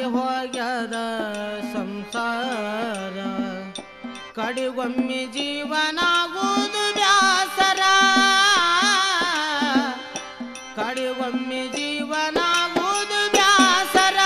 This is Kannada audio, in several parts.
ಹೋಗ್ಯದ ಸಂಸಾರ ಕಡಿಗೊಮ್ಮೆ ಜೀವನಾಗುವುದು ಬ್ಯಾಸರ ಕಡಿಗೊಮ್ಮೆ ಜೀವನಾಗುವುದು ಬ್ಯಾಸರ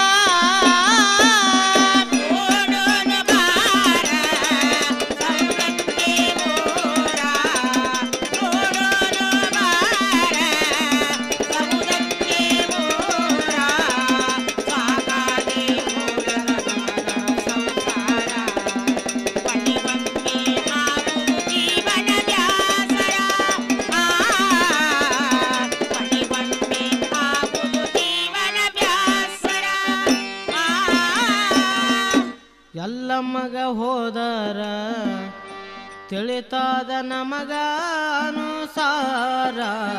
ಎಲ್ಲ ಮಗ ಹೋದರ ತಿಳಿತಾದ ನಮಗ ಅನುಸಾರ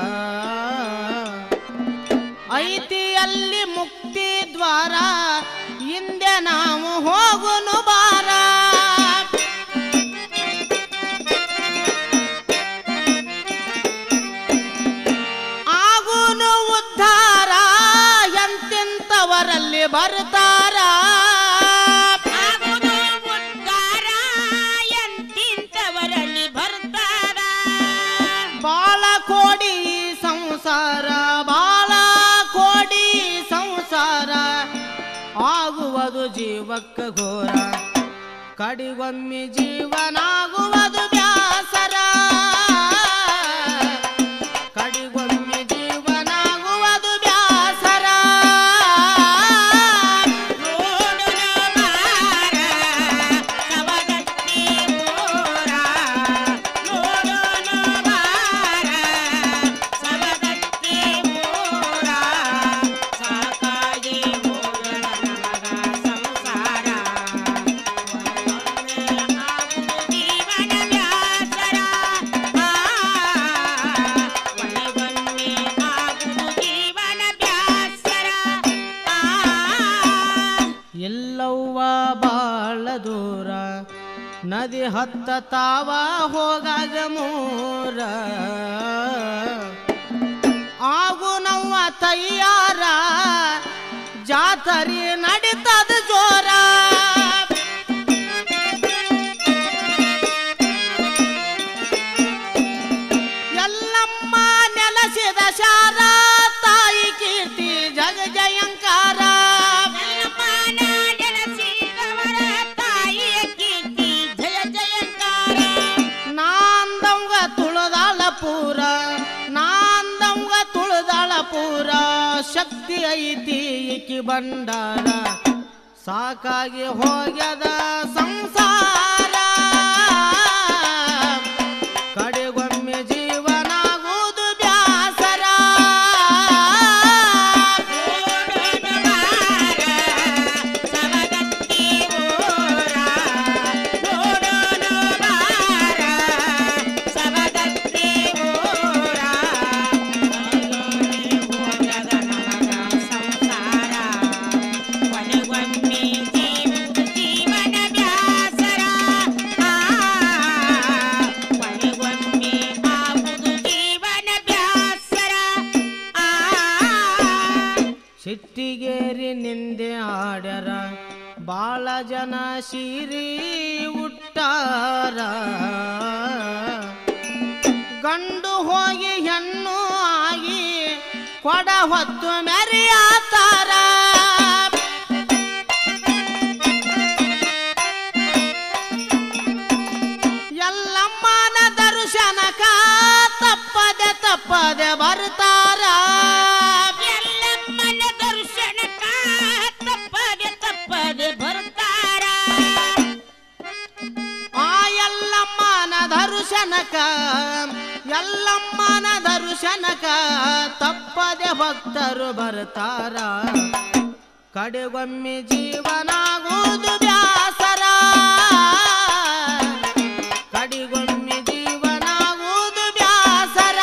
ಐತಿಯಲ್ಲಿ ಮುಕ್ತಿ ದ್ವಾರ ಹಿಂದೆ ನಾವು ಹೋಗುನು ಬಾರ ಆಗುನು ಉದ್ಧಾರ ಎಂತೆಂಥವರಲ್ಲಿ ಬರ್ತಾರ ಕೋಡಿ ಸಂಸಾರ ಬಾಳ ಕೋಡಿ ಸಂಸಾರ ಆಗುವುದು ಜೀವಕ್ಕ ಘೋರ ಕಡಿಗೊಮ್ಮೆ ಜೀವನಾಗುವುದು ಬ್ಯಾಸರ ಕಡಿಗೊಮ್ಮೆ ಜೀವನಾಗುವುದು ಬ್ಯಾಸರ ಎಲ್ಲವ್ವ ಬಾಳ ದೂರ ನದಿ ಹತ್ತ ತಾವ ಹೋಗಾಗ ಮೂರ ಆಗು ನವ್ವ ತಯ್ಯಾರ ಜಾತರಿ ನಡೀತದ ಜೋರ ಎಲ್ಲಮ್ಮ ನೆಲಸಿದ ಶಾರ ತಾಯಿ ಕೀರ್ತಿ ಜಗ ಜಯಂಕಾರ ನಾಂದಂಗ ತುಳದಾಳ ಪೂರ ಶಕ್ತಿ ಐತಿ ಈಕಿ ಬಂಡಾರ ಸಾಕಾಗಿ ಹೋಗ್ಯದ ಸಂಸಾರ ಕಡೆಗೊಮ್ಮೆ ಜೀವನಾಗುವುದು ಬ್ಯಾಸರ ಸಿಟ್ಟಿಗೇರಿ ನಿಂದೆ ಆಡ್ಯಾರ ಬಾಳ ಜನ ಸೀರಿ ಉಟ್ಟಾರ ಗಂಡು ಹೋಗಿ ಹೆಣ್ಣು ಆಗಿ ಕೊಡ ಹೊತ್ತು ಮೆರೆಯಾತಾರ ಎಲ್ಲಮ್ಮನ ದರ್ಶನಕ ತಪ್ಪದೆ ಬರ್ತಾರ ಎಲ್ಲಮ್ಮನ ದರ್ಶನಕ ತಪ್ಪದೆ ಭಕ್ತರು ಬರ್ತಾರ ಕಡೆಗೊಮ್ಮೆ ಜೀವನಾಗುವುದು ಬ್ಯಾಸರ ಕಡೆಗೊಮ್ಮೆ ಜೀವನಾಗುವುದು ಬ್ಯಾಸರ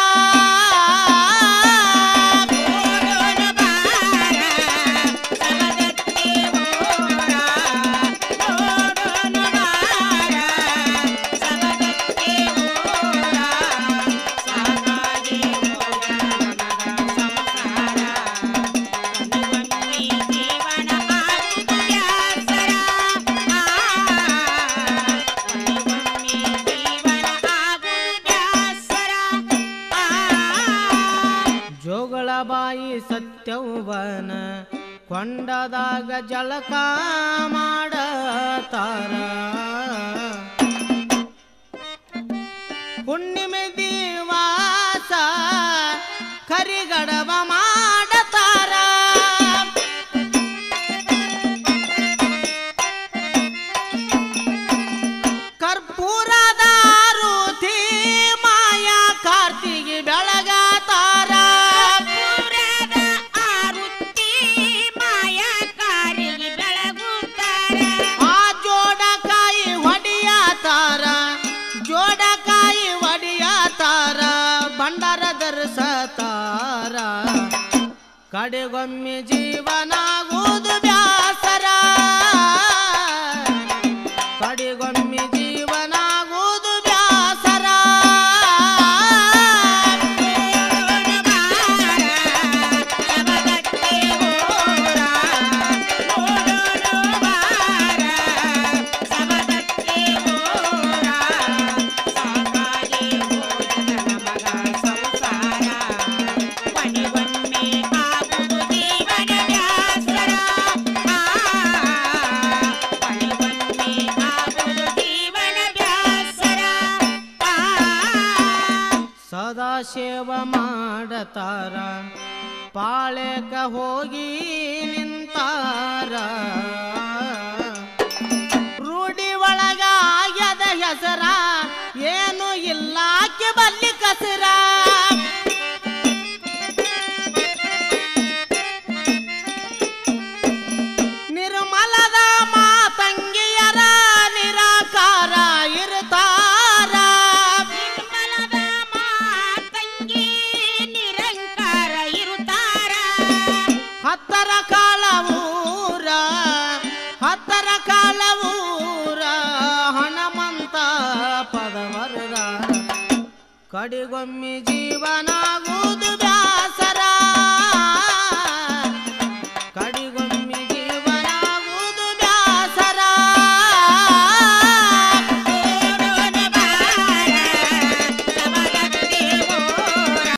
ನಿತ್ಯೌವನ ಕೊಂಡದಾಗ ಜಳಕ ಮಾಡತಾರ ಹುಣ್ಣಿಮೆ ದಿವಸ ಕರಿಗಡಬ ಮಾಡತಾರ ಕರ್ಪೂರದ ಆರುತಿ ಮಾಯ ಕಾರ್ತಿಗೆ ಬೆಳಗತಾರ ಆರುತಿ ಮಾಯ ಕಾರಿಗೆ ಬೆಳಗುತ್ತಾರೆ ಆ ಜೋಡಕಾಯಿ ಹೊಡಿಯತಾರ ಜೋಡಕಾಯಿ ಹೊಡಿಯತಾರ ಭಂಡಾರ ಧರಿಸತಾರ ಕಡೆಗೊಮ್ಮೆ ಜೀವನಾಗುವುದು ಬ್ಯಾಸರ ಕಡೆಗೊಮ್ಮೆ ಜೀವನಾಗುವುದು ಬ್ಯಾಸರ ಸದಾ ಸೇವ ಮಾಡತಾರ ಪಾಳೆಕ ಹೋಗಿ ನಿಂತಾರ ರೂಢಿ ಒಳಗ ಆಗ್ಯದ ಹೆಸರ ಏನು ಇಲ್ಲಾಕೆ ಬಲ್ಲಿ ಕಸರ ನಿರ್ಮಲದ ಮಾತಂಗಿಯರ ನಿರಾಕಾರ ಇರ್ತಾರ ಹತ್ತರ ಕಾಲವೂರ ಹಣಮಂತ ಪದವರದ ಕಡೆಗೊಮ್ಮೆ ಜೀವನಾಗುವುದು ಬ್ಯಾಸರ